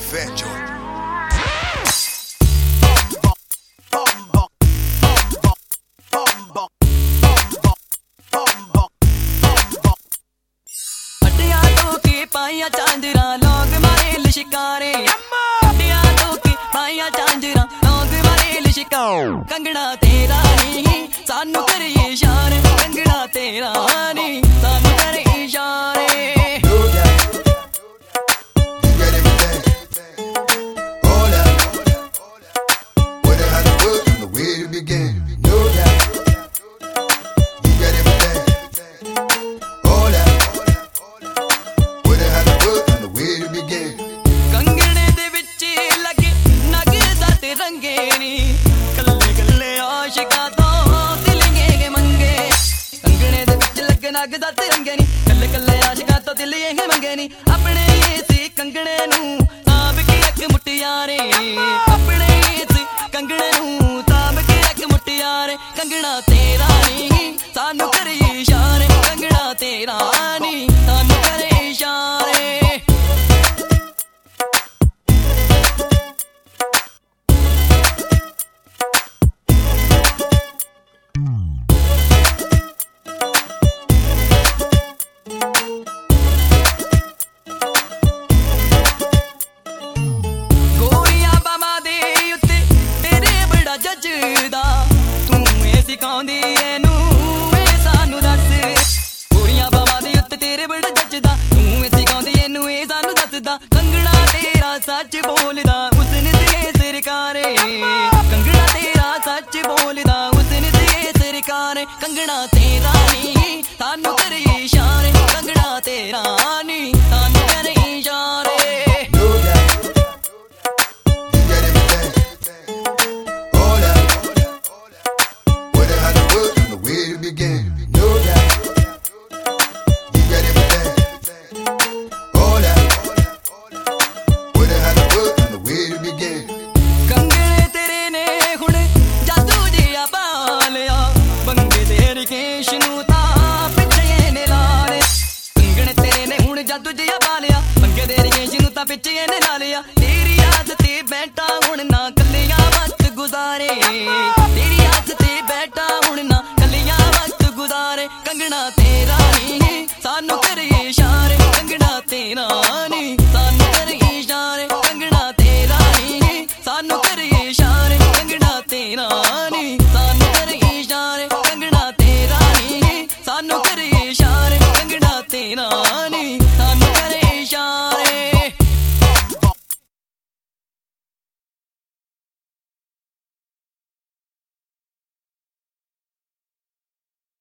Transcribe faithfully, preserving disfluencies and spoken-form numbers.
Fat Joe. पाइया चांदरा लोग मारे लिशिकारे अड्डिया धोके पाइया चांदरा लोग मारे लिशिकारे कंगना तेरा नहीं सानू करे इशारे कंगना तेरा नहीं सानू करे इशारे लगदा तिरंगे नी कल्ले कल्ले आशिकां तो दिल ये मंगे नी अपने इसी कंगणे नू ताब के अख मुटियारे अपने इसी कंगणे नू ताब के अख मुटियारे कंगना तेरा नी सानू करे इशारे कंगना तेरा नी सानू करे इशारे कंगना तेरा सच बोलदा उसने ते सरकारे कंगना तेरा सच बोलदा उसने ते सरकारे कंगना तेरा नी सानू करे इशारे कंगना तेरा नी सानू करे इशारे Hold up, where the hell the work and the way to begin.